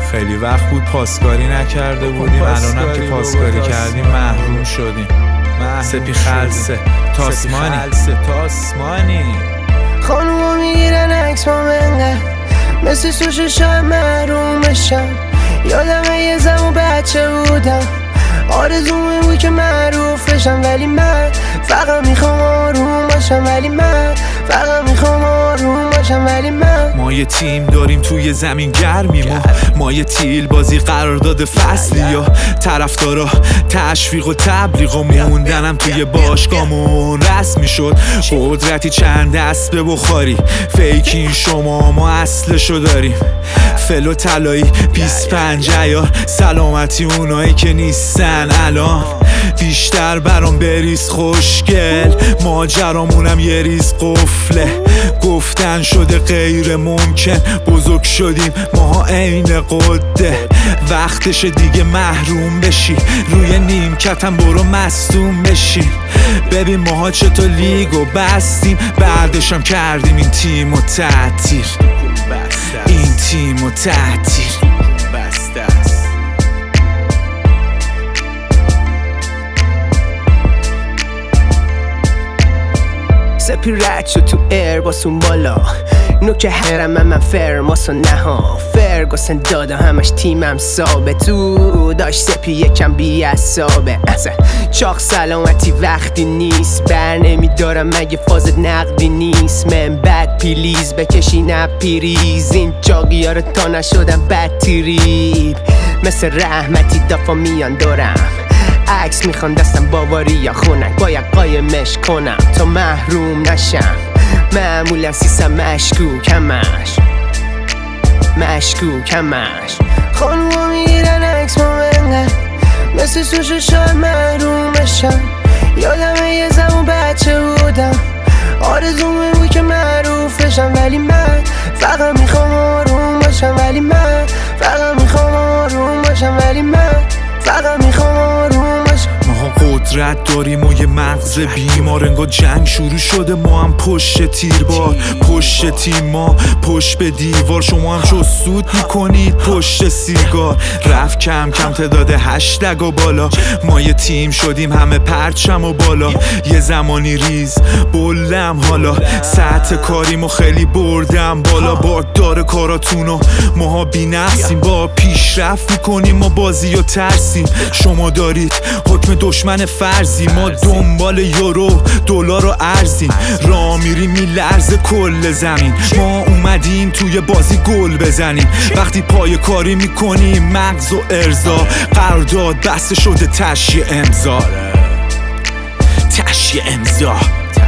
خیلی وقت بود پاسکاری نکرده بودیم، الانم که پاسکاری کردیم محروم شدیم. سپی خلسه تاسمانی خانوما میگیرن عکس با منقدر مثل سوشو شاید محروم بشم. یادمه یه زمان بچه بودم آرزومه بود که معروف بشم، ولی من فقط میخوام آروم باشم، ولی من فقط میخوام آروم باشم، ولی من. ما یه تیم داریم توی زمین گرمیم، ما یه تیل بازی قرارداد فصلی یا طرفدارا تشویق و تبلیغ و موندنم توی باشگاهمون رسمی شد. قدرتی چند دست به بخاری فیکین شما ما اصلشو داریم. فل و طلایی 25 عیار سلامتی اونایی که نیستن الان. بیشتر برام بریز خوشگل ماجرامونم یه ریز قفله. گفتن شده غیر ممکن بزرگ شدیم ماها عین قده. وقتش دیگه محروم بشی روی نیمکتم برو مصدوم بشی. ببین ماها چطور لیگو بستیم بعدشم کردیم این تیمو تعطیل. این تیمو تعطیل بسته است. سپی رد شد تو ایر باسون بالا نوکه هرم من فرماس و نها فرگوسن دادا همش تیمم ثابت تو داشت. سپی یکم بی اصابه اصلا چاق سلامتی وقتی نیست بر نمیدارم مگه فازت نقدی نیست. من بد پیلیز بکشی نپیریز این چاقی ها رو تا نشدم بد تریب مثل رحمتی دافا میان دارم. عکس میخوان دستم باواری یا خونک باید قایمش کنم تا محروم نشم. معمولا سیسم مشکوکمش خانوما میگیرن عکس با منقدر مثل سوشو شاید محروم بشم. یادمه یه زمان بچه بودم آرزومه بود که معروف بشم، ولی من فقط میخوام آروم باشم، ولی من فقط میخوام آروم باشم، ولی من فقط میخوام آروم باشم. ماها قدرت داریم و یه مغز بیمار انگار جنگ شروع شده. ما هم پشت تیربار پشت تیم ما پشت به دیوار. شما هم چو سود میکنید پشت سیگار. رفت کم کم تعداد هشتگ و بالا. ما یه تیم شدیم همه پرچم و بالا. یه زمانی ریز بلدم حالا سطح کاریمو خیلی بردم بالا. باردار کاراتونو ماها بی نفسیم با پیشرفت میکنیم ما بازی و ترسیم. شما دارید حکم دشمن فرضی ما دنبال یورو دلار و ارزیم. راه میریم میلرزه کل زمین ما اومدیم توی بازی گل بزنیم. وقتی پای کاری میکنیم مغز و ارضا قرارداد بسته شده تشییع امضا.